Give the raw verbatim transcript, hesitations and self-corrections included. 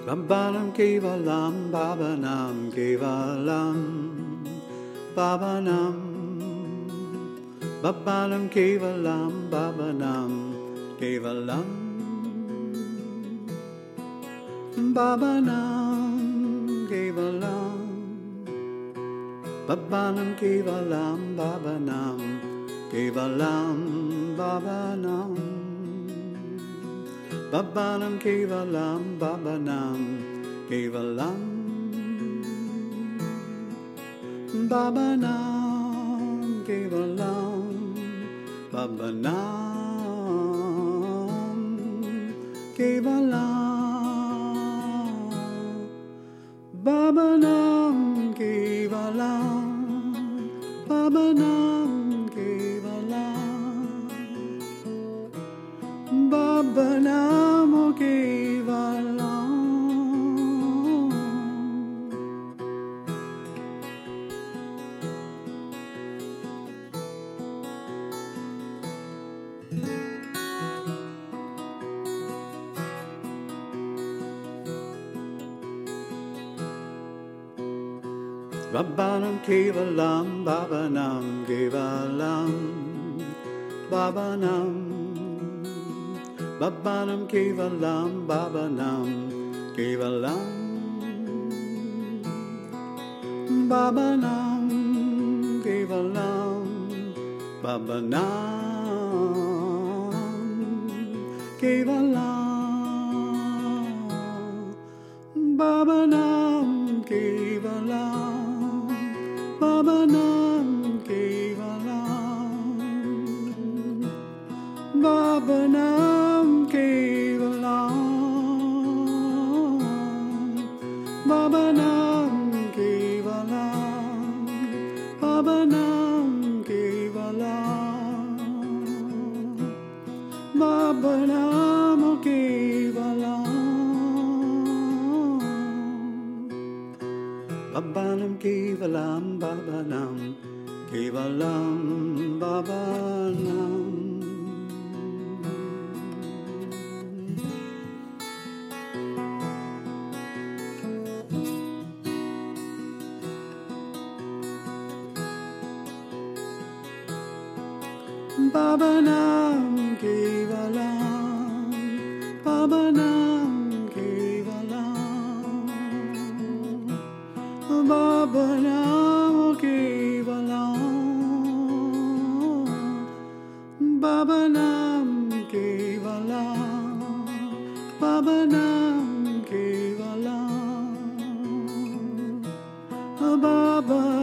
Babanam Kevalam, Babanam Kevalam, Babanam, Babanam Kevalam, Babanam Kevalam, Babanam Kevalam, Babanam Kevalam, Babanam Kevalam, Babanam. Babanam Kevalam, Babanam Kevalam, Babanam Kevalam, Babanam Kevalam, Babanam Kevalam, Babanam Kevalam, Babanam Kevalam. Babanam Kevalam, Babanam Kevalam, Babanam. Babanam Kevalam, Babanam Kevalam, Babanam Kevalam, Babanam Kevalam, Babanam Kevalam, Babanam Kevalam, Babanam Kevalam, Babanam Kevalam, Babanam Kevalam, Babanam Kevalam, Babanam Kevalam, Babanam Kevalam, Babanam. Babanam Kevalam, Babanam Kevalam, Babanam Kevalam, Babanam Kevalam, Babanam Kevalam, Babanam